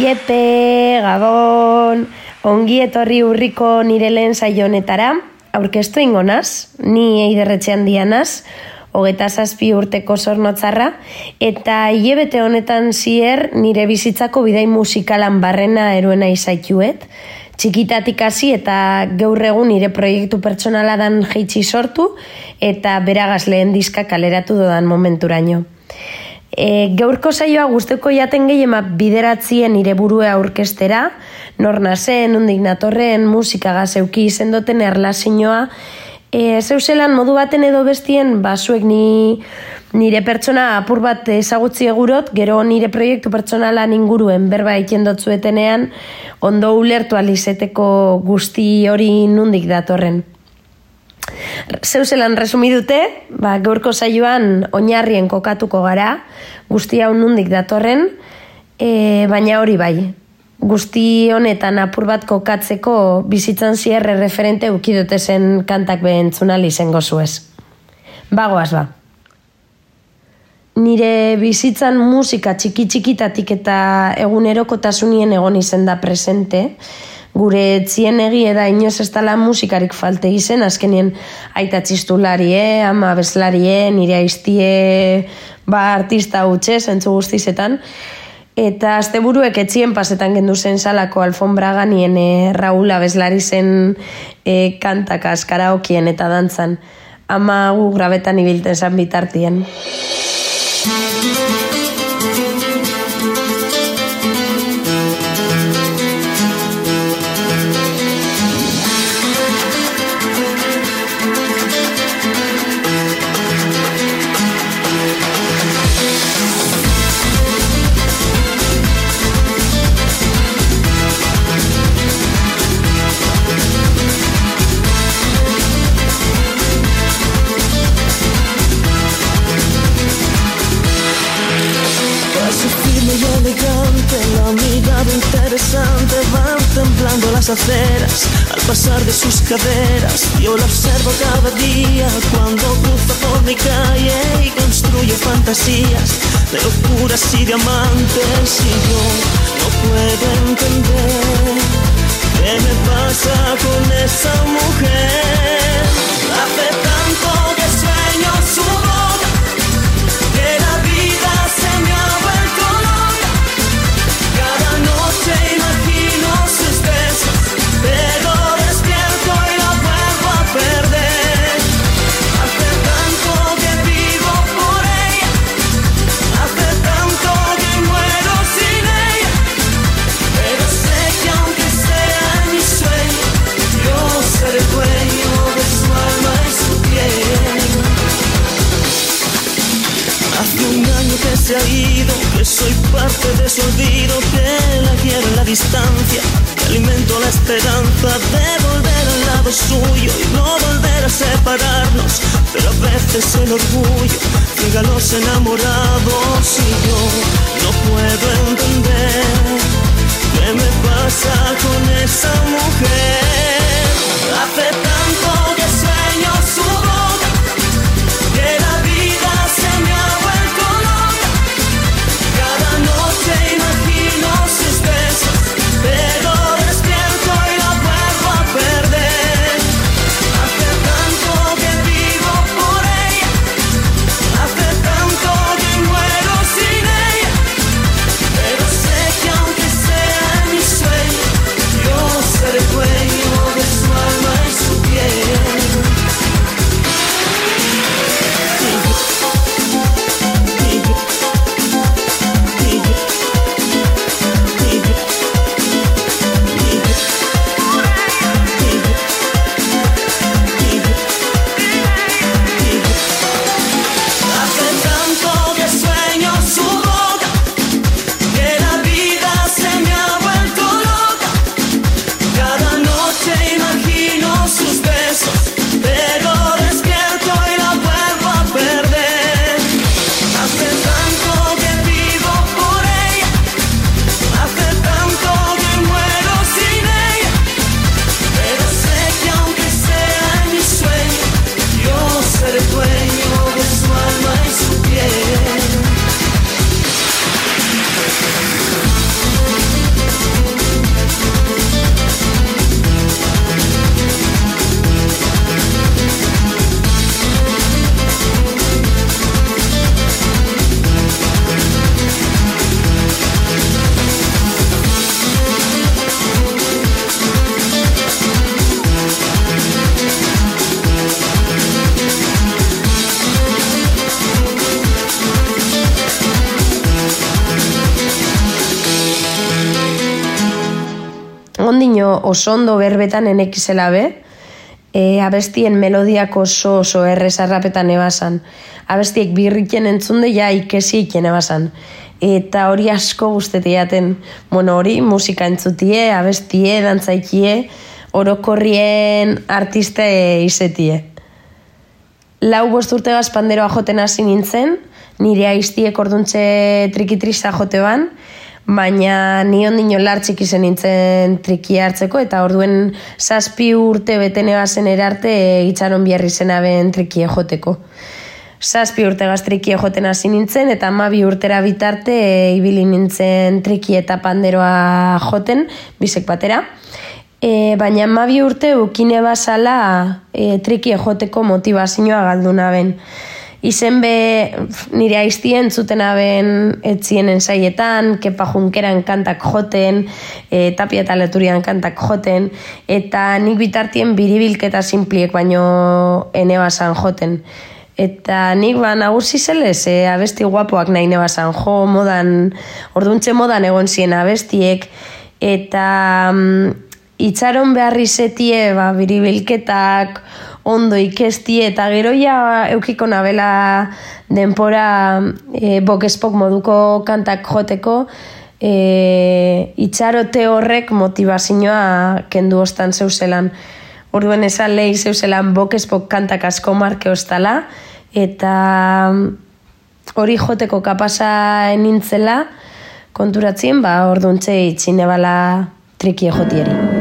Iepe, Gabon, ongi etorri urriko nire lehen saio honetara, aurkeztu ingo naz, ni Eiderretxean dianaz, 27 urteko zornotzarra, eta hilabete honetan zier nire bizitzako bidai musikalan barrena eruena izaituet, txikitatik hasi eta gaur egun nire proiektu pertsonala dan jeitsi sortu, eta beragaz lehen diska kaleratu dodan momenturaino. Gaurko saioa guzteko jaten gehiema bideratzien nire burua aurkestera, nor nazen, nondik natorren, musikagaz euki izendoten erlazioa, zeuselan modu baten edo bestien, zuek nire pertsona apur bat ezagutzi egurot, gero nire proiektu pertsonalan inguruen berba ikendotzuetenean, ondo ulertu alizeteko guzti hori nondik datorren. Zeuselan resumidute, gaurko saioan oinarrien kokatuko gara, guzti hau nondik datorren, baina hori bai. Guzti honetan apur bat kokatzeko bizitzan zierre referente ukidote zen kantak behentzunal izango zuez. Bagoaz ba. Nire bizitzan musika txiki-txikitatik eta egunerokotasunien egon izen da presente, gure etzien egie da inoz ez dala musikarik falte izen, azkenien aita txistularie, ama bezlarie, nire aiztie artista hutxe, zentzu guztizetan, eta asteburuek etzien pasetan gendu zen salako alfombra ganien Raula bezlari zen kantakaz, karaokien eta dantzan, ama gu grabetan ibilten zan bitartien. Interesante, van temblando las aceras al pasar de sus caderas. Yo la observo cada día cuando cruza por mi calle y construye fantasías de locuras y diamantes. Y yo no puedo entender qué me pasa con esa mujer. Hace tanto que sueño su boca, que la vida se me ha vuelto loca. Cada noche imagino sus besos, pero despierto y la vuelvo a perder. Hace tanto que vivo por ella, hace tanto que muero sin ella, pero sé que aunque sea en mi sueño, yo seré dueño de su alma y su piel. Hace un año que se ha ido, que soy parte de su olvido, que la quiero en la distancia, que alimento la esperanza de volver al lado suyo y no volver a separarnos, pero a veces el orgullo ciega a los enamorados y yo no puedo entender qué me pasa con esa mujer. Hace tanto que sueño su boca, que la vida se me ha vuelto loca. Cada noche imagino sus besos, pero despierto y la vuelvo a perder. Hace tanto que vivo por ella, hace tanto que muero sin ella, pero sé que aunque sea en mi sueño, yo seré dueño oso ondo berbetan enekizela be, abestien melodiak oso errezarrapetan ebasan. Abestiek birriken entzunde ja ikesiken ebasan. Eta hori asko guztetiaten, hori musika entzutie, abestie, dantzaikie, orokorrien artiste izetie. 4-5 urtegaz panderoa joten hasi nintzen, nire aiztiek orduntze trikitrisa jote ban, baina ni ondino lartxik izen nintzen trikia hartzeko, eta orduen 7 urte betene bazen erarte itxaron biarri zena ben trikie joteko. 7 urtegaz trikie joten hasi nintzen, eta 12 urtera bitarte ibili nintzen triki eta panderoa joten, bisek batera. Baina 12 urte ukine bazala trikie joteko motivazioa galduna ben. Izen be nire aiztien zuten aben etzienen saietan, Kepa Junkeran kantak joten, Tapia eta Leturian kantak joten, eta nik bitartien biribilketa simpliek baino enebasan joten. Eta nik nagusi zelez, abesti guapoak nahi nebasan jo, orduntze modan egon ziren abestiek, eta itxaron beharri zetie biribilketak, ondo ikestie, eta gero ja eukiko nabela denpora bokespok moduko kantak joteko, itxarote horrek motivazioa kendu ostan zeuzelan. Orduen esan lehi zeuzelan bokespok kantak asko marke ostala, eta hori joteko kapasa nintzela konturatzien, orduntze itxinebala trikie jotieri.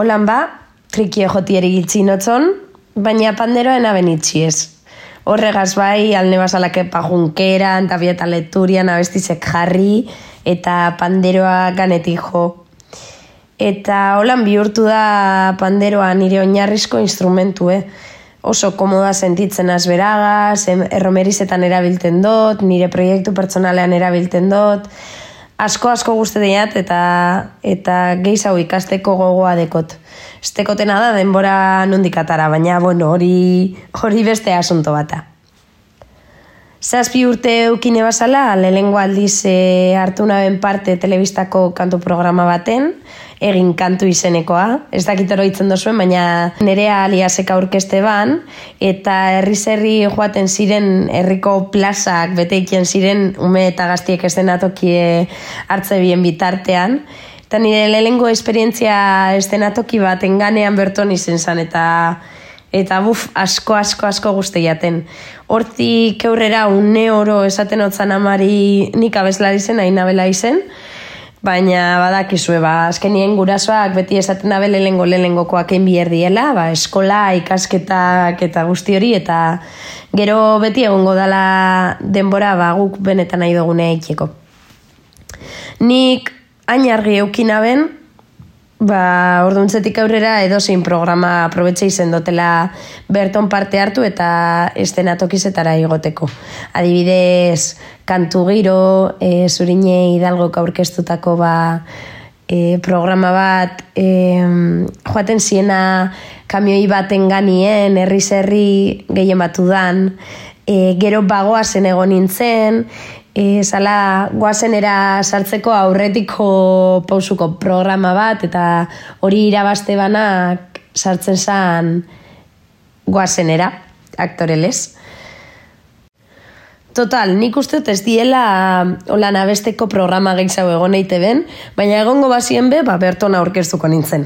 holan ba, trikie jotieri gitxinotzon, baina panderoen abenitxi ez. Horregaz bai, alne basalake pajunkeran, tabieta leturian, abestizek jarri, eta panderoa ganetik jo. Eta holan bihurtu da panderoa nire oinarrizko instrumentu, Oso komoda sentitzen azberagaz, erromerizetan erabilten dut, nire proiektu pertsonalean erabilten dut, asko guzti diat eta gehiago ikasteko gogoa dekot. Estekotena da denbora nondik atara, baina bueno, hori beste asunto bata. 7 urte eukine bazala, lehengo aldiz hartu naben parte telebistako kantu programa baten, egin kantu izenekoa. Ez dakit oroitzen dozuen, baina Nerea Aliasek aurkezte ban, eta herri joaten ziren herriko plazak beteiken ziren ume eta gaztiek eszenatokie hartze bien bitartean. Eta nire lehengo esperientzia eszenatoki bat enganean berton izen zan, eta asko guzti jaten. Hortik aurrera une oro esaten otzan amari nik abeslari zen, hain abela izen, baina badakizue, azkenien gurasoak beti esaten dabe lehengokoak egin bihar diela, eskola, ikasketak eta guzti hori, eta gero beti egongo dala denbora guk benetan nahi dugunea itxeko. Nik hain argi eukinaben, orduntzetik aurrera edozein programa aprobetxe izen dotela berton parte hartu eta eszenatokizetara igoteko. Adibidez, kantu giro, Zurine Hidalgok aurkeztutako programa bat, joaten ziena kamioi baten ganien, herri gehien batu dan, gero bagoazen egon nintzen, zala goazenera sartzeko aurretiko pausuko programa bat, eta hori irabazte banak sartzen zan goazenera, aktorelez. Total, nik uste ez diela holan abesteko programa gehiago egon eite ben, baina egongo bazien berton aurkeztuko nintzen.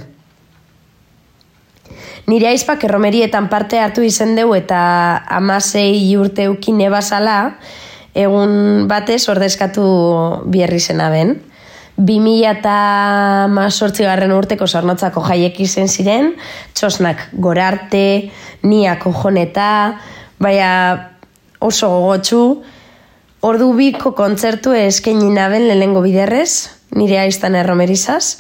Nire aizpak erromerietan parte hartu izen deu eta 16 urte eukine bazala, egun batez ordezkatu bierri zena ben. 2018 urteko Zornotzako jaiek izen ziren, Txosnak Gorarte, Niak Ojoneta, oso gogotsu. Ordu biko kontzertu eskaini naben lehengo biderrez, nire aiztan erromerizaz.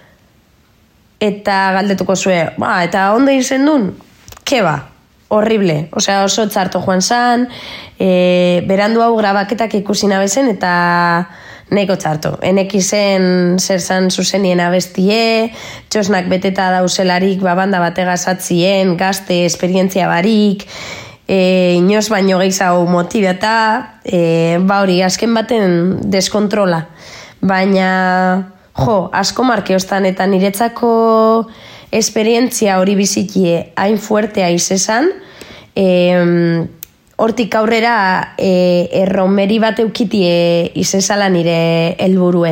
Eta galdetuko zue, eta ondo izen duen? Keba? Horrible, oso txarto joan zan, berandu hau grabaketak ikusi nabezen eta neko txarto. Enek izen zer zan zuzenien abestie, Txosnak beteta dauzelarik banda bategazatzien, gazte, esperientzia barik, inoz baino gehiago motibeta, hori azken baten deskontrola. Baina, asko markeostan eta niretzako esperientzia hori bizikie hain fuertea izezan, hortik aurrera erromeri bat eukitie izezala nire helburue.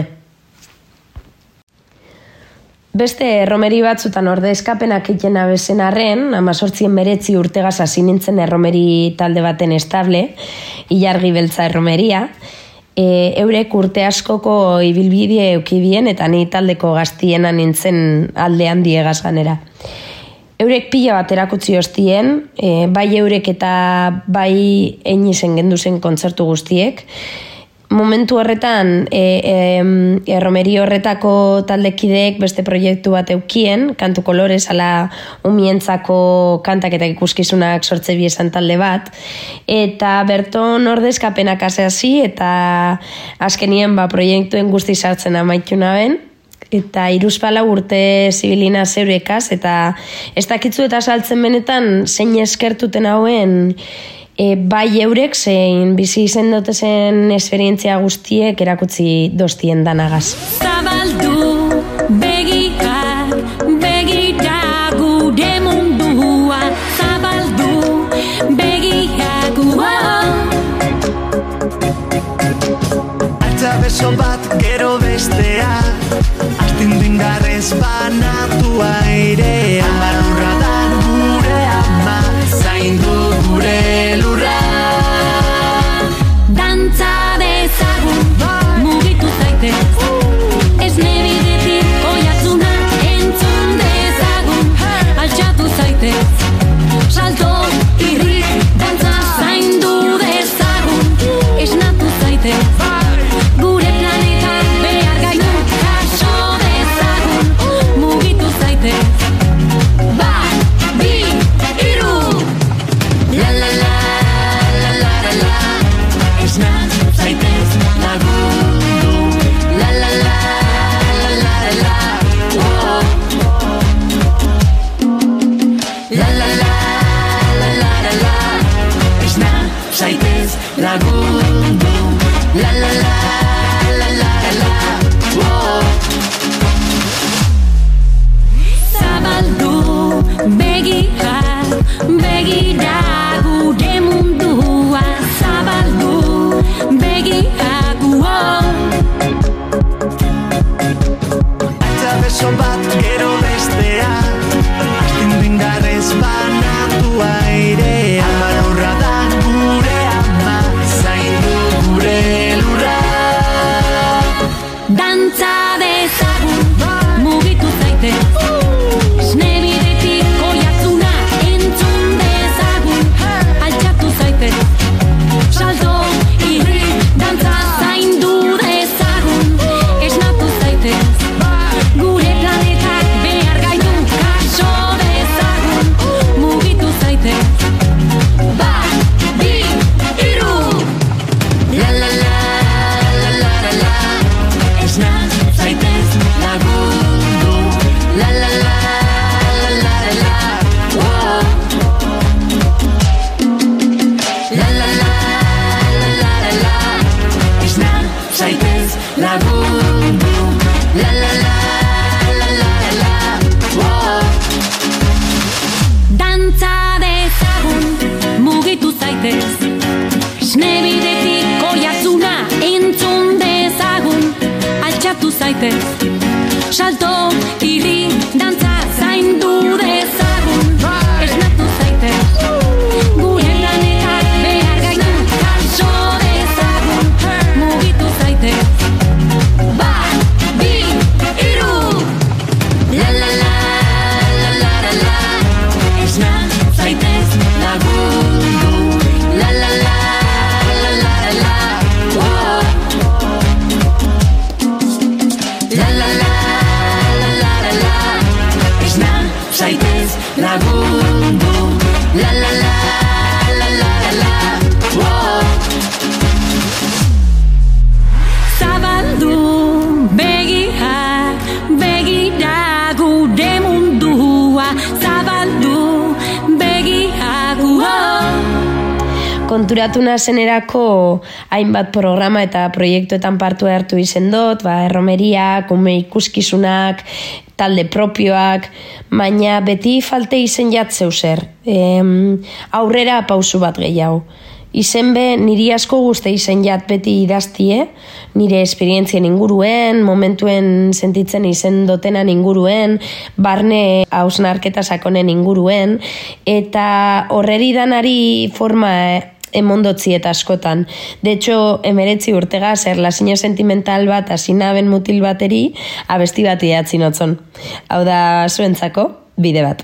Beste erromeri batzutan ordezkapenak egiten abezen arren, 18 urtegaz hasi nintzen erromeri talde baten estable, Ilargi Beltza erromeria, eurek urte askoko ibilbide eukibien eta ni taldeko gaztiena nintzen aldean diegaz ganera. Eurek pila bat erakutsi hostien, bai eurek eta bai einizen genduzen kontzertu guztiek. Momentu horretan, erromeri horretako taldekideek beste proiektu bat eukien, Kantu Kolorez, ala umientzako kantak eta ikuskizunak sortze biesan talde bat, eta berton ordezkapenak hasi eta azkenien proiektuen guzti sartzen amaitu naben, eta 3 urte zibilina zeurekaz, eta ez dakitzu eta saltzen benetan zein eskertuten hauen bai eurek zein bizi izen dotezen esperientzia guztiek erakutsi dostien danagaz. Zabaldu begiak, begira gure mundua, zabaldu begiak, Altza beso bat gero bestea, astindu indarrez banatua airea. Lurra da gure ama, zaindu gure lurra. Dantza dezagun, mugitu zaitez, ez nebidetik oiatzuna entzun dezagun. beso bat gero bestea, astindu indarrez banatu airea. Ama lurra da gure ama, zaindu gure lurra. Dantza dezagun, mugitu zaite, esne bidetik oihartzuna entzun dezagun, altxatu zaite, salto, irri, dantza zaindu dezagun, esnatu zaite, gure planetak behar gaitu kaso dezagun, mugitu zaite, bat, bi, hiru, la la la. Zaitez lagundu, la la la, la la la la, oh. La la la, la la la la, esna zaitez lagundu, la la la, la la la la, oh. Dantza dezagun, mugitu zaitez, esne bidetik oihartzuna entzun dezagun, altxatu zaitez, salto, irri, dantza zaindu dezagun, esnatu zaitez, gure planetak behar gaitu kaso dezagun, mugitu zaitez, bat, bi, hiru, la la la, la la la la, esna zaitez lagundu, la la la, la la la la, oh. La la la, la la la la, esna zaitez lagundu, la la la, la la la la, oh. Zabaldu begiak, begira gure mundua, zabaldu begiak, oh. Konturatu nazenerako hainbat programa eta proiektuetan partu hartu izen dut, erromeriak, ume ikuskizunak, talde propioak, baina beti falte izen jatzeu zer. Aurrera pausu bat gehiago. Izen be, niri asko guzti izen jat beti idaztie, nire esperientzien inguruen, momentuen sentitzen izen dotenan inguruen, barne hausnarketa sakonen inguruen, eta horreri danari forma emondotzi eta askotan. De hecho, 19 urtegaz, erlazio sentimental bat asinaben mutil bateri, abesti bat idatzi notzon. Hau da, zuentzako, bide bat.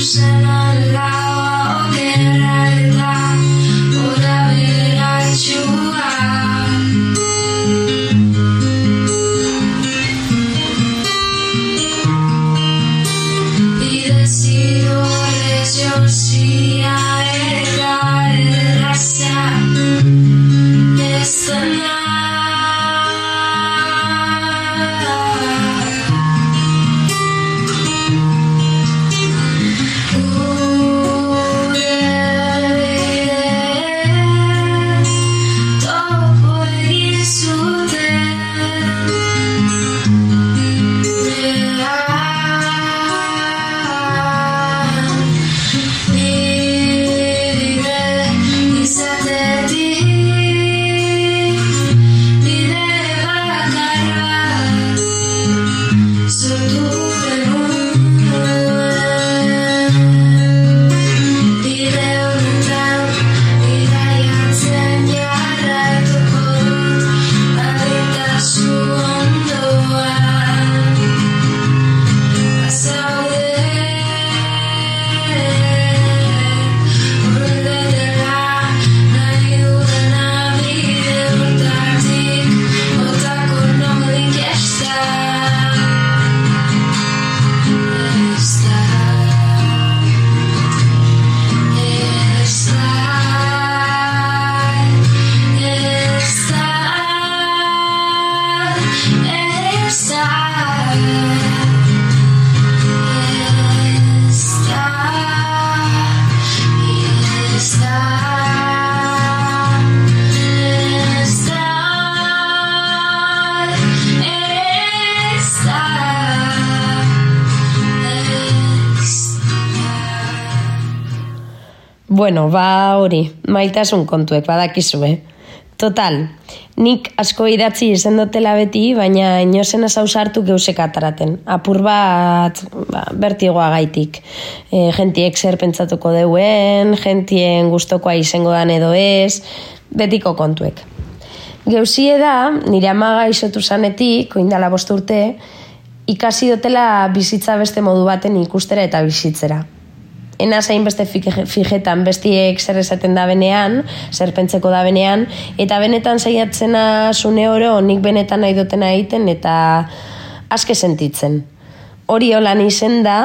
Bueno, hori, maitasun kontuek badakizue. Total, nik asko idatzi izen dutela beti, baina inozen sartu geusek ataraten. Apur bat bertigoa gaitik. Gentiek zer pentsatuko deuen, gentien gustokoa izango dan edo ez, betiko kontuek. Geusie da, nire ama gaixotu zanetik, oindala 5 urte, ikasi dutela bizitza beste modu baten ikustera eta bizitzera. Ena zain beste fijetan bestiek zer esaten da benean, zer pentseko da benean, eta benetan saiatzena zune oro nik benetan nahi dutena egiten eta aske sentitzen. Hori holan izen da,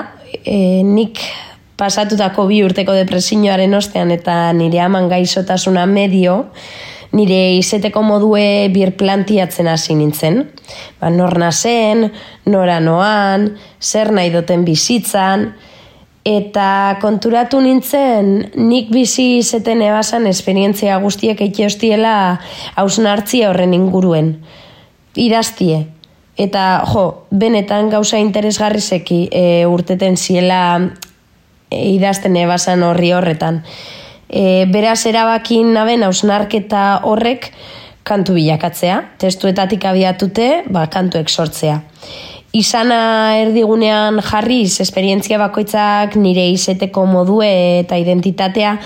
nik pasatutako 2 urteko depresioaren ostean eta nire aman gaixotasuna medio, nire izeteko modue birplantiatzen hasi nintzen. Nor nazen, nora noan, zer nahi duten bizitzan, eta konturatu nintzen nik bizi izeten ebasan esperientzia guztiek eite hostiela hausnartzi horren inguruen. Idaztie. Eta, benetan gauza interesgarrizeki urteten ziela idazten ebasan horri horretan. Beraz erabakin naben hausnarketa horrek kantu bilakatzea. Testuetatik abiatute, kantuek sortzea. Izana erdigunean jarriz, esperientzia bakoitzak nire izeteko modue eta identitatea,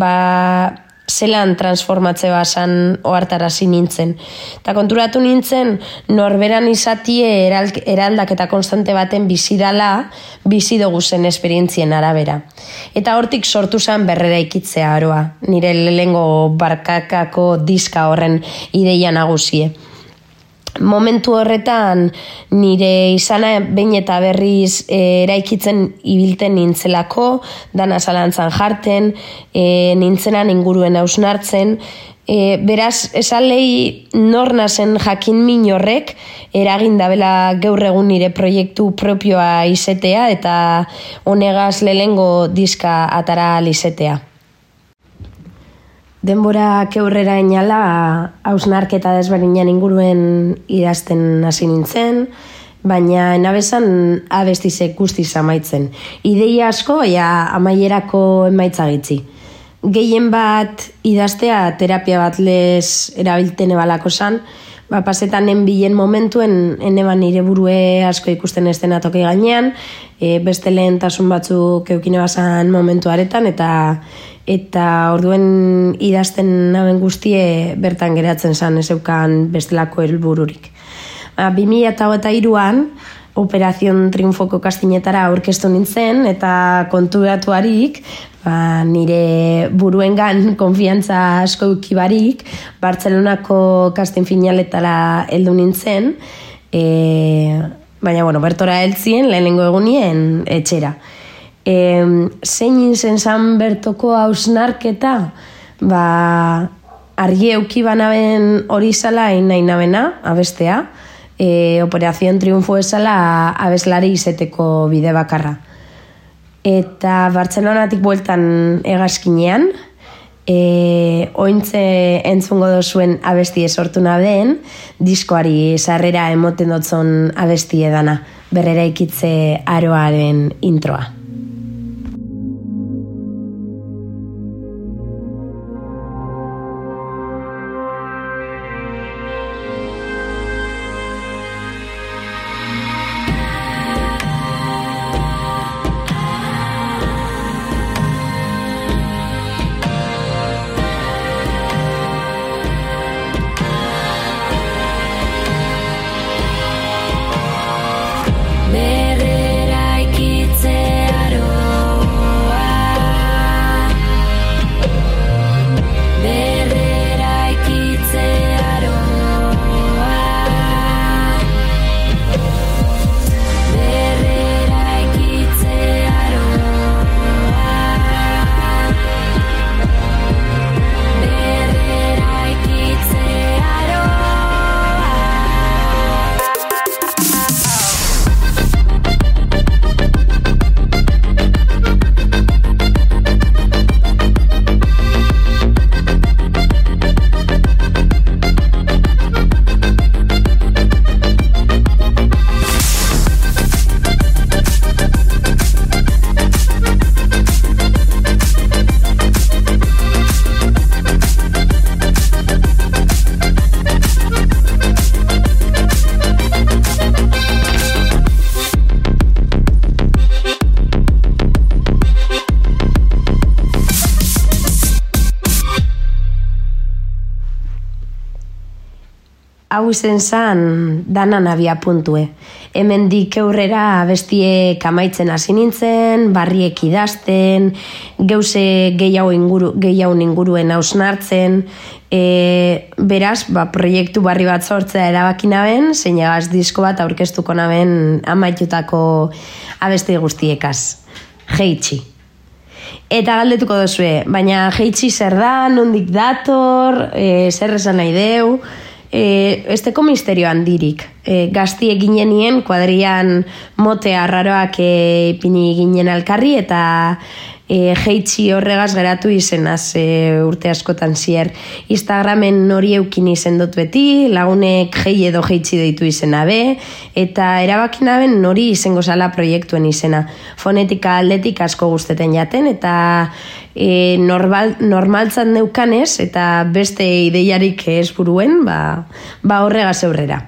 zelan transformatze basan ohartarazi nintzen. Eta konturatu nintzen, norberan izatie eraldaketa konstante baten bizi dala, bizi dugu zen esperientzien arabera. Eta hortik sortu zen berrera ikitzea aroa, nire lehengo barkakako diska horren ideia nagusie. Momentu horretan nire izana behin eta berriz eraikitzen ibilten nintzelako, dana zalantzan jarten, nintzenan inguruen hausnartzen, beraz esalei nor nazen jakin min horrek eragin dabela gaur egun nire proiektu propioa izetea eta honegaz lehengo diska atara izetea. Denborak aurrera inala hausnarketa desberdinan inguruen idazten hasi nintzen, baina enabezan abestizek guztiz amaitzen. Ideia asko, amaierako emaitza gitzi. Gehien bat idaztea terapia bat lez erabilten ebalako zan, pasetan bilen momentuen eneban nire burue asko ikusten estena toki gainean, beste lehentasun batzuk eukine bazan momentu aretan, eta orduen idazten naben guztie bertan geratzen zan ez eukan bestelako helbururik. 2003an Operación Triunfoko kastinetara aurkeztu nintzen, eta konturatuarik, nire buruengan konfiantza asko ukibarik, Bartzelonako kastin finaletara heldu nintzen, baina, bertora heltzien, lehenengo egunien etxera. Zein izen zan bertoko hausnarketa, argi euki banaben hori zala nahi nabena, abestea, Operación Triunfo esala abeslari izeteko bide bakarra. Eta Bartzelonatik bueltan hegazkinean, ointze entzungo dozuen abestie sortu nabeen, diskoari sarrera emoten dotzon abestie dana, berrera ikitze aroaren introa. Hau izen zan danan abia puntue. Hemendik aurrera bestiek amaitzen hasi nintzen, barriek idazten, geuse gehiago inguruen hausnartzen, beraz, proiektu barri bat sortzea erabaki naben, zeinagaz disko bat aurkeztuko naben amaitutako abesti guztiekaz. Jeitsi. Eta galdetuko dozue, baina jeitsi zer da, nondik dator, zer esan nahi deu, esteko misterio handirik. Gazti eginenien, kuadrian mote arraroak ipini ginen alkarri, eta jeitsi horregaz geratu izenaz urte askotan zier. Instagramen hori eukin izen dut beti, lagunek jei edo jeitsi deitu izena be, eta erabakin aben hori izango zala proiektuen izena. Fonetika aldetik asko guzteten jaten, eta normaltzat neukanez, eta beste ideiarik ez buruen, horregaz aurrera.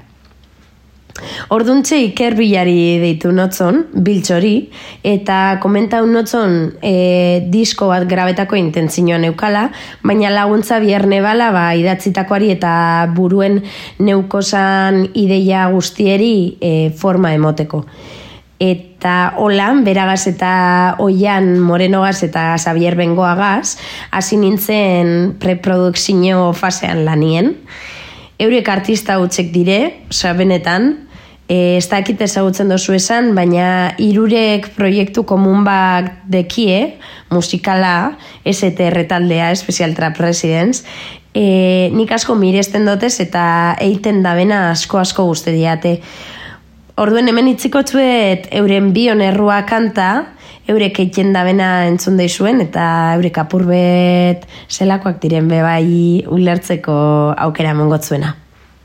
Orduntxe Iker Bilari deitu notzon, biltxori, eta komentau notzon disko bat grabetako intentzioan neukala, baina laguntza bierne bala idatzitakoari eta buruen neukozan ideia guztieri forma emoteko. Eta holan, beragaz eta Oian Morenogaz eta Xavier Bengoagaz, hasi nintzen preprodukzio fasean lanien. Eurek artista hutsek dire, benetan, ez dakit ezagutzen dozu esan, baina hirurek proiektu komun bat dekie, musikala, STR taldea, Special Trap Residence, nik asko miresten dotez eta eiten dabena asko guzti diate. Orduen hemen itziko txuet euren bion errua kanta, eurek eiten dabena entzun daizuen, eta eurek apurbet zelakoak diren bebai ulertzeko aukera mongotzuena.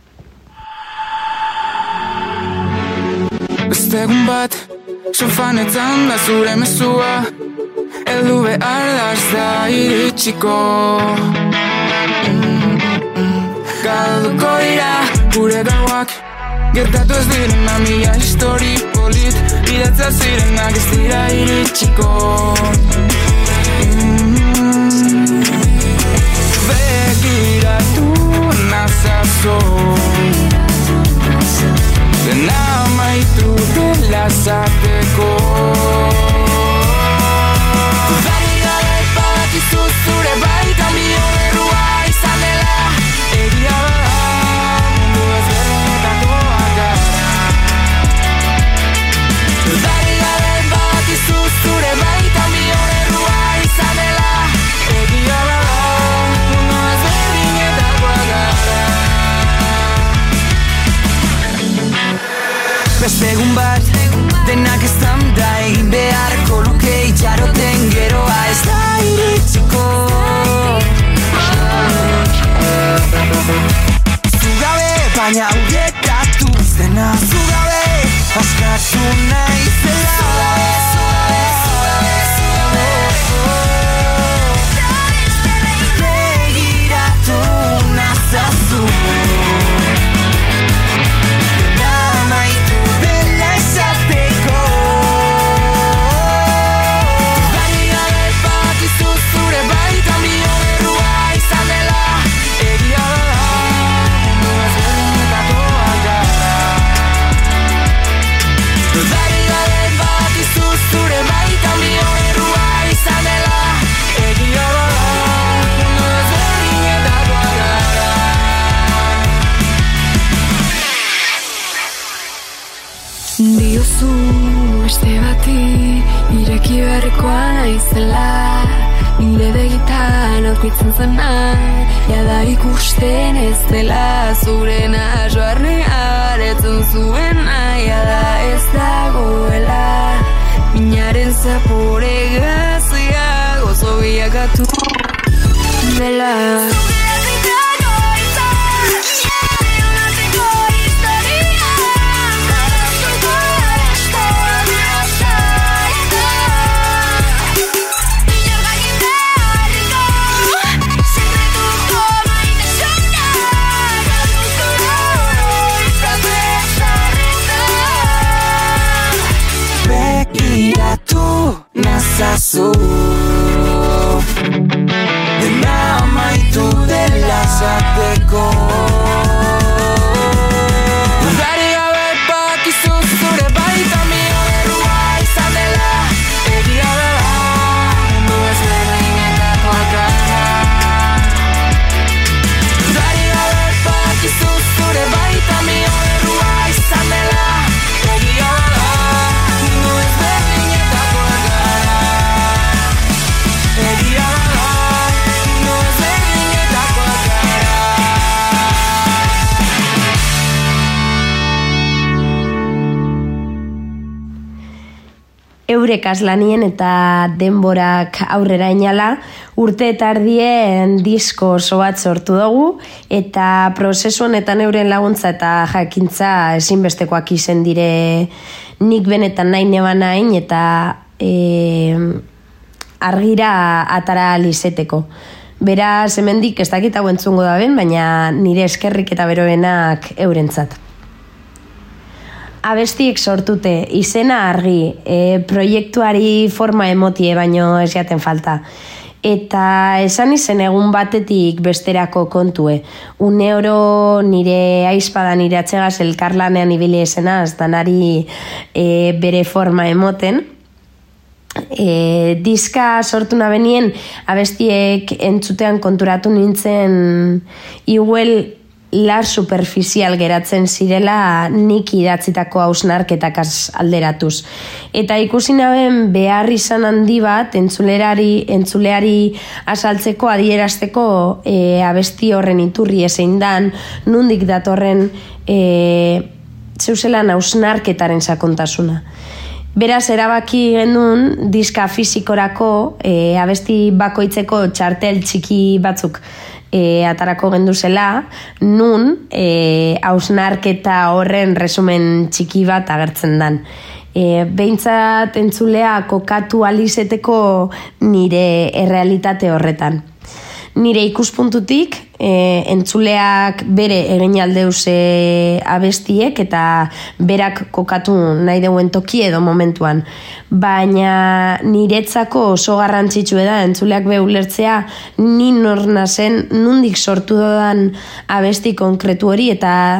Beste egun bat, sofanetan da zure mezua, heldu behar da ez da iritsiko. Galduko dira gure gauak, gertatu ez direna mila histori polit, idatza zirenak ez dira iritsiko. Begiratu nazazo, dena amaitu dela zateko. Dudarik gabe badakizu zure baitan bion errua izan dela. Egia bada mundu ezberdinetakoak gara. Dudarik gabe badakizu zure baitan bion errua izan dela. Egia bada mundu ezberdinetakoak gara. Beste egun bat, denak eztan da egin beharko luke itxaroten geroa ez da iritsiko. Zugabe, baina haugetatu zena. Zugabe, askatu nahi zela. Begiratu nazazu. Diozu beste bati ireki beharrekoa naizela. Nire begitan aurkitzen zena, jada ikusten ez dela. Zurena joarnea aretzen zuena, jada ez dagoela. Minaren zapore gazia gozo bilakatu dela. Nazazu dena amaitu dela zateko. Dudarik gabe badakizu zure baitan bion errua izan dela. Egia bada mundu ezberdinetakoak gara. Dudarik gabe badakizu zure baitan bion errua izan dela. Egia bada mundu ezberdinetakoak gara. Eurekaz lanien eta denborak aurrera inala, urte eta ardien disko oso bat sortu dugu, eta prozesu honetan euren laguntza eta jakintza ezinbestekoak izen dire nik benetan nahi nebanain eta argira atara alizeteko. Beraz, hemendik ez dakit hau entzungo da ben, baina nire eskerrik eta beroenak eurentzat. Abestiek sortute, izena argi, proiektuari forma emotie baino ez jaten falta. Eta esan izen egun batetik besterako kontue. Une oro nire aizpada nire atzegaz elkarlanean ibili esenaz, danari bere forma emoten. Diska sortu nabenien abestiek entzutean konturatu nintzen iguel lar superficial geratzen zirela nik idatzitako hausnarketakaz alderatuz. Eta ikusi naben behar izan handi bat entzuleari azaltzeko adierazteko abesti horren iturri ezein dan, nundik datorren zeuzelan hausnarketaren sakontasuna. Beraz, erabaki genuen diska fisikorako abesti bakoitzeko txartel txiki batzuk atarako genduzela, nun hausnarketa horren resumen txiki bat agertzen dan. Behintzat entzulea kokatu alizeteko nire errealitate horretan. Nire ikuspuntutik, entzuleak bere egin aldeuz abestiek eta berak kokatu nahi deuen toki edo momentuan. Baina niretzako oso garrantzitsua da entzuleak be ulertzea ni nor nazen, nundik sortu dodan abesti konkretu hori eta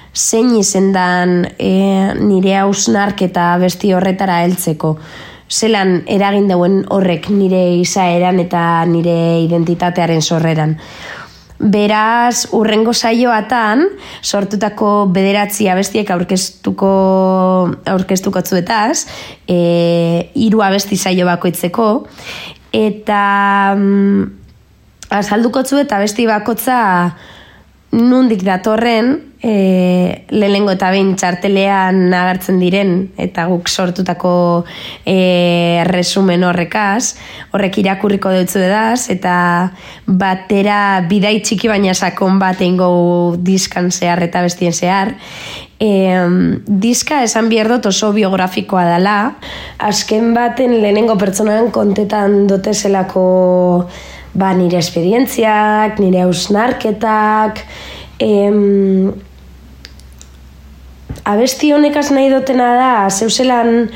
zein izendan nire hausnarketa abesti horretara heltzeko. Zelan eragin dauen horrek nire izaeran eta nire identitatearen sorreran. Beraz, urrengo saioatan sortutako 9 abestiek aurkeztuko zuetaz, 3 abesti saio bakoitzeko, eta azalduko zuet abesti bakotza nundik datorren, lehenengo eta behin txartelean agertzen diren eta guk sortutako resumen horrek irakurriko deutzu edaz, eta batera bidai txiki baina sakon bat eingo diskan zehar eta bestien zehar. Diska esan bierdot oso biografikoa dela, azken baten lehenengo pertsonan kontetan dotezelako nire esperientziak, nire hausnarketak, abesti honekaz nahi dutena da, zeuzelan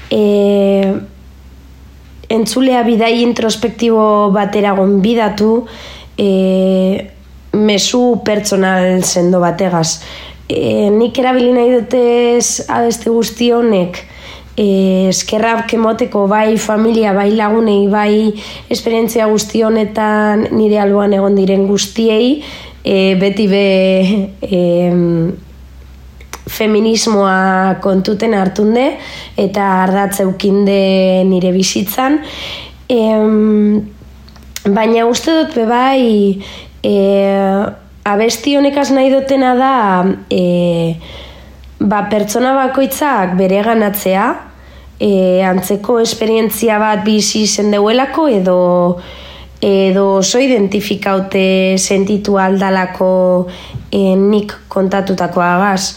entzulea bidai introspektibo batera gonbidatu, mezu pertsonal sendo bategaz. Nik erabili nahi dutez abesti guzti honek, eskerrak emoteko bai familia, bai lagunei, bai esperientzia guzti honetan nire alboan egon diren guztiei, beti feminismoa kontuten hartunde eta ardatzeukinde nire bizitzan. Baina uste dut bai abesti honekaz nahi dutena da pertsona bakoitzak bere ganatzea, antzeko esperientzia bat bizi zendeuelako edo oso identifikaute sentitu aldalako nik kontatutakoagaz.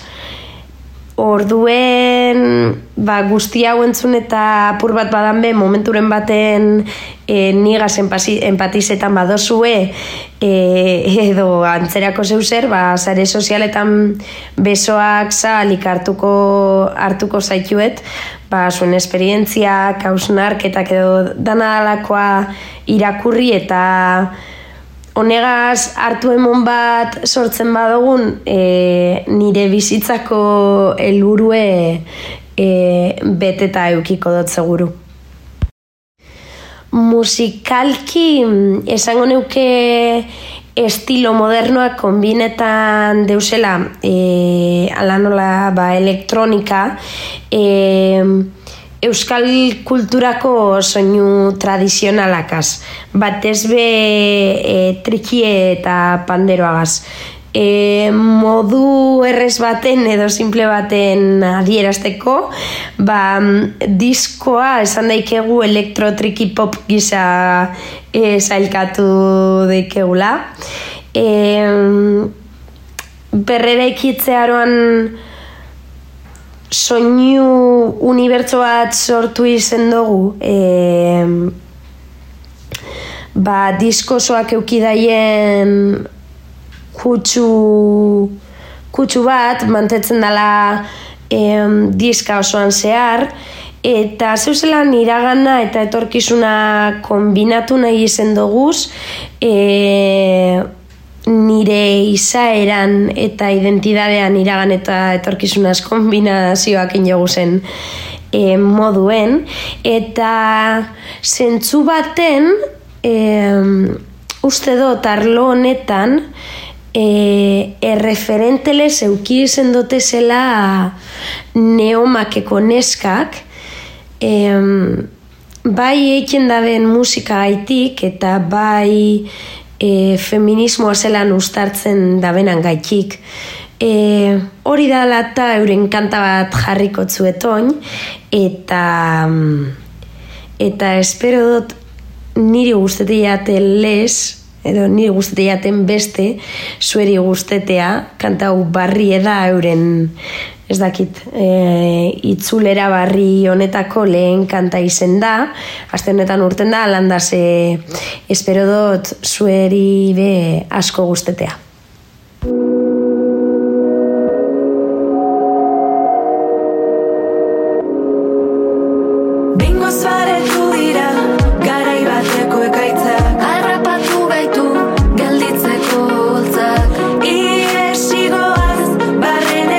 Orduen guzti hau entzun eta apur bat badan momenturen baten nigaz empatizetan badozue edo antzerako zeuzer, sare sozialetan besoak zalik hartuko zaituet, zuen esperientziak, hausnarketak edo danadalakoa irakurri eta honegaz hartu emon bat sortzen badugun nire bizitzako helburue beteta eukiko dut seguru. Musikalki esango neuke estilo modernoak konbinetan deusela, ala nola elektronika, euskal kulturako soinu tradizionalakaz, batez trikie eta panderoagaz. Modu errez baten edo simple baten adierazteko, diskoa esan daikegu elektro-triki pop gisa zailkatu daikegula. Berrera ikitzearoan soinu unibertso bat sortu izen dugu, diskosoak eukidaien kutsu bat mantetzen dela diska osoan zehar, eta zeuzelan iragana eta etorkizuna kombinatu nahi izen duguz, nire izaeran eta identidadean iragan eta etorkizunaz kombinazioak inogu zen moduen, eta zentzu baten uste dut arlo honetan erreferenteles euki izen dotezela neomakeko neskak, bai eiken daben musika gaitik eta bai feminismoa zelan ustartzen dabenan gaitik. Hori dala eta euren kanta bat jarriko zuetoin, eta espero dut niri guztetiaten lez, edo niri guztetiaten beste, zueri guztetea, kanta hau barri eda euren, ez dakit, itzulera barri honetako lehen kanta izen da, aste honetan urten da, landaz espero dut zueri be asko guztetea. Bingo zaretu dira, garai bateko ekaitzak, harrapatu gaitu, gelditzeko holtzak, iesigoaz, barren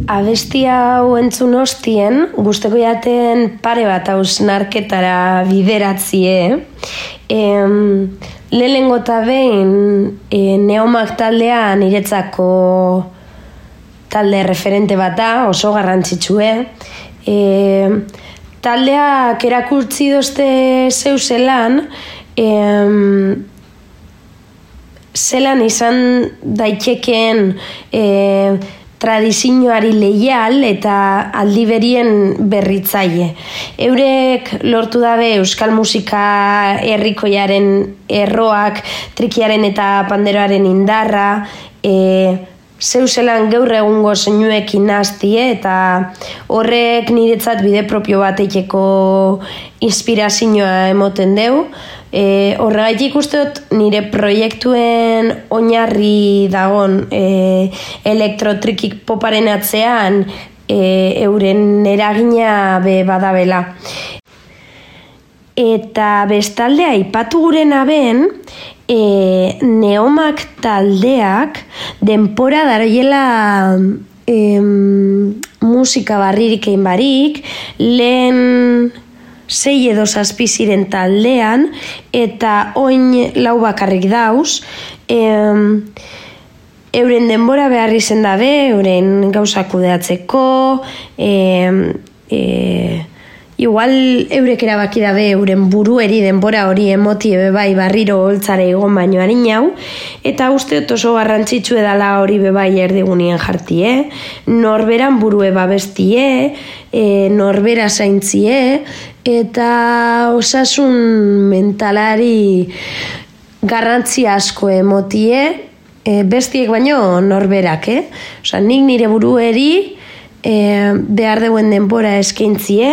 Abesti hau entzun ostien, gusteko jaten pare bat hausnarketara bideratzie. Lehenengo eta behin Neomak taldea niretzako talde referente bat da, oso garrantzitsue. Taldeak erakurtzi dozte zeu zelan, zelan izan daitekeen tradizioari leial eta aldi berien berritzaile. Eurek lortu dabe euskal musika herrikoiaren erroak, trikiaren eta panderoaren indarra, zeuzelan gaur egungo soinuekin nahaztie eta horrek niretzat bide propio bat eiteko inspirazioa emoten deu. Horregaitik uste dut nire proiektuen oinarri dagon elektrotrikik poparen atzean euren eragina be badabela. Eta bestalde aipatu guren aben, Neomak taldeak denpora daroiela musika barririk egin barik, lehen 6 edo 7 ziren taldean, eta oin 4 bakarrik dauz, euren denbora behar izen dabe, euren gauzak kudeatzeko, igual eurek erabaki dabe euren burueri denbora hori emotie bebai barriro holtzara egon baino harinau, eta uste oso garrantzitsu edala hori bebai erdigunien jartie, norberan burue babestie, norbera zaintzie, eta osasun mentalari garrantzi asko emotie, bestiek baino norberak, Osa, nik nire burueri behar deuen denbora eskaintzie,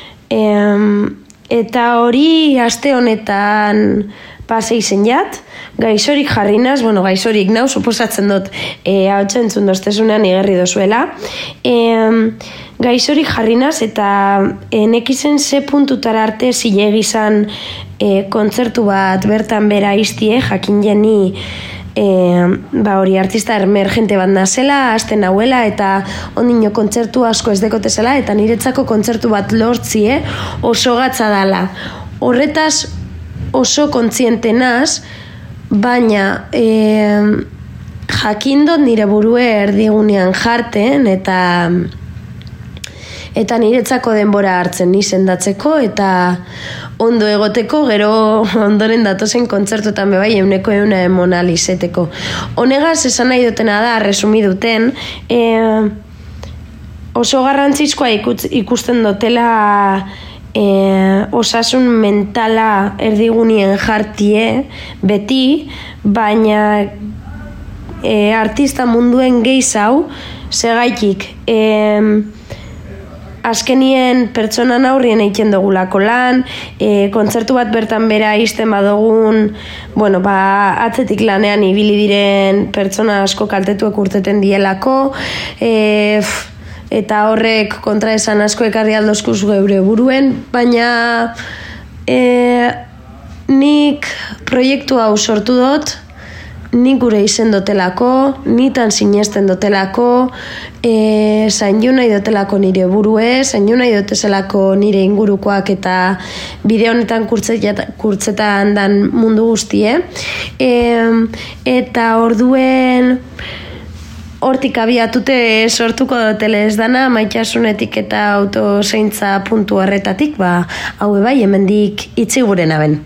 eta hori aste honetan pase izen jat, gaixorik jarrinaz, gaixorik nau, suposatzen dut hau txentzun doztesunean igerri dozuela, gaixorik jarrinaz eta nekizen ze puntutara arte zilegizan kontzertu bat bertan bera iztie, jakin jeni hori artista emergente bat nazela, azten nauela eta ondino kontzertu asko ez dekotezela eta niretzako kontzertu bat lortzie oso gatza dala. Horretaz oso kontziente naz, baina jakindot nire burue erdigunean jarten eta niretzako denbora hartzen izendatzeko eta ondo egoteko, gero ondoren datozen kontzertuetan bebai 100% emon alizeteko. Honegaz esan nahi dutena da, resumi duten, oso garrantzizkoa ikusten dutela osasun mentala erdigunien jartie beti, baina artista munduen geizau segaitik azkenien pertsonan aurrien eiken dugulako lan, kontzertu bat bertan bera izten badogun, atzetik lanean ibili diren pertsona asko kaltetuek urteten dielako, eta horrek kontraesan asko ekarri aldozkuz geure buruen, baina nik proiektu hau sortu dut, nik gure izen dotelako, nitan sinesten dotelako, zainu nahi dotelako nire burue, zainu nahi dotezelako nire ingurukoak eta bide honetan kurtzetan dan mundu guztie. Eta orduen hortik abiatute sortuko dutele ez dana, maitasunetik eta autozeintza puntu horretatik, hau bai, hemendik itzi guren aben.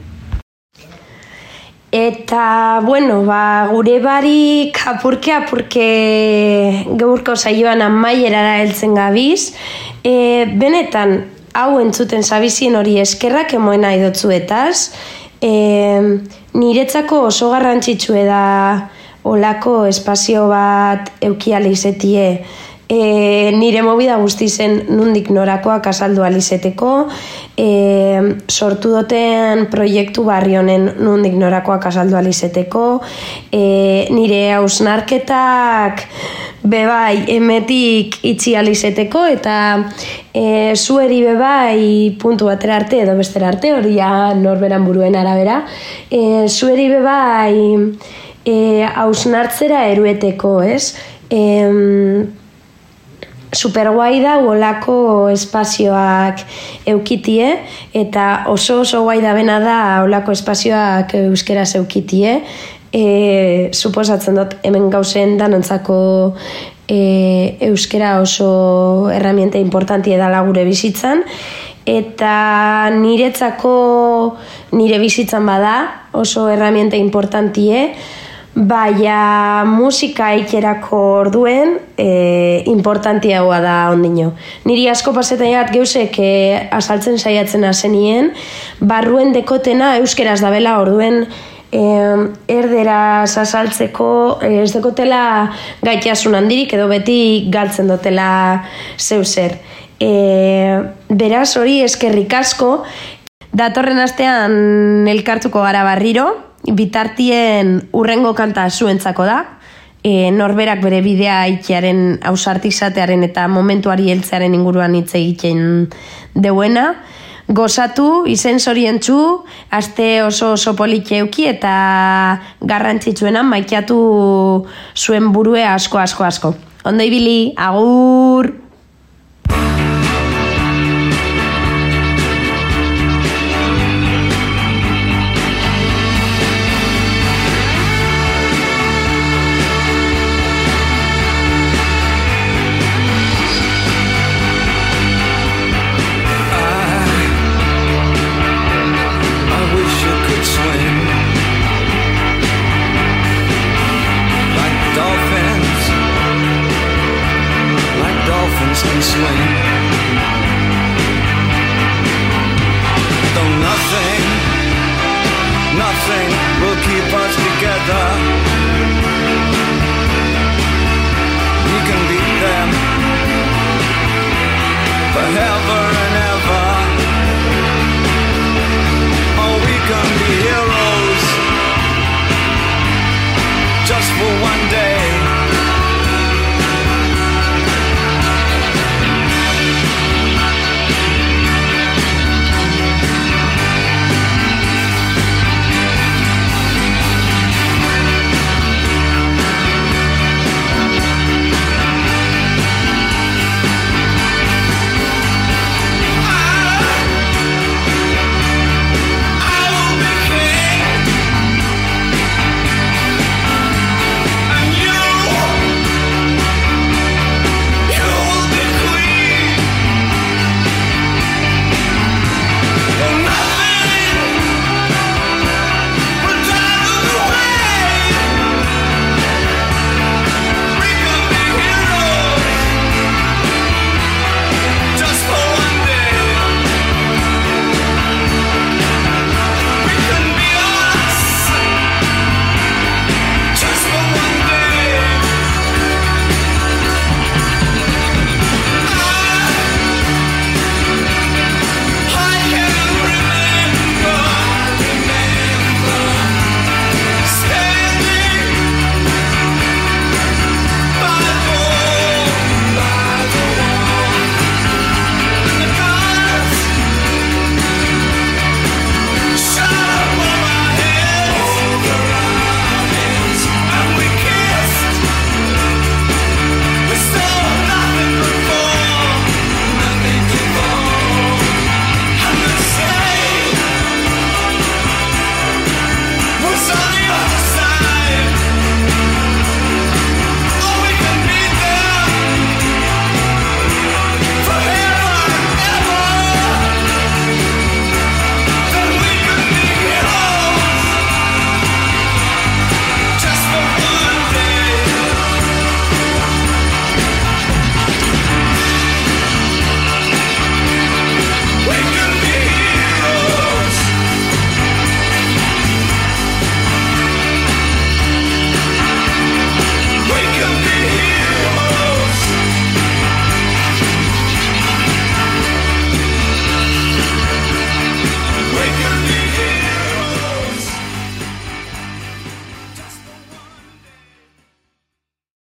Eta, gure barik apurke gaurko saioan amaierara heltzen gabiz, benetan hau entzuten zabizien hori eskerrak emoen nahi dotzuetaz, niretzako oso garrantzitsue da olako espazio bat eukiala izetie, nire movida guztizen nundik norakoak azaldu alizeteko, sortu duten proiektu barri honen nundik norakoak azaldu alizeteko, nire hausnarketak bebai emetik itxi alizeteko eta zueri bebai puntu batera arte edo bestera arte, hori norberan buruen arabera, zueri bebai hausnartzera erueteko, ez? superguai da olako espazioak eukitie, eta oso guai da bena da olako espazioak euskeraz eukitie. Suposatzen dut hemen gauzen danontzako euskera oso herramienta importantie dala gure bizitzan, eta nire bizitzan bada oso herramienta importantie, baina musika ikerako orduen importantiagoa da ondino. Niri asko pasetan egat geusek azaltzen saiatzen azenien, barruen dekotena euskeraz dabela orduen erderaz azaltzeko ez dekotela gaitasun handirik edo beti galtzen dutela zeu zer. Beraz hori eskerrik asko, datorren astean elkartuko gara barriro, bitartien urrengo kanta zuentzako da, norberak bere bidea itearen ausartik zatearen eta momentuari heltzearen inguruan hitz egiten deuena. Gozatu, izen zorientzu, aste oso politxe euki eta garrantzitsuena maikatu zuen burue asko. Ondo ibili, agur! Can swing, though nothing will keep us together. We can beat them forever and ever. Oh, we can be heroes just for one day.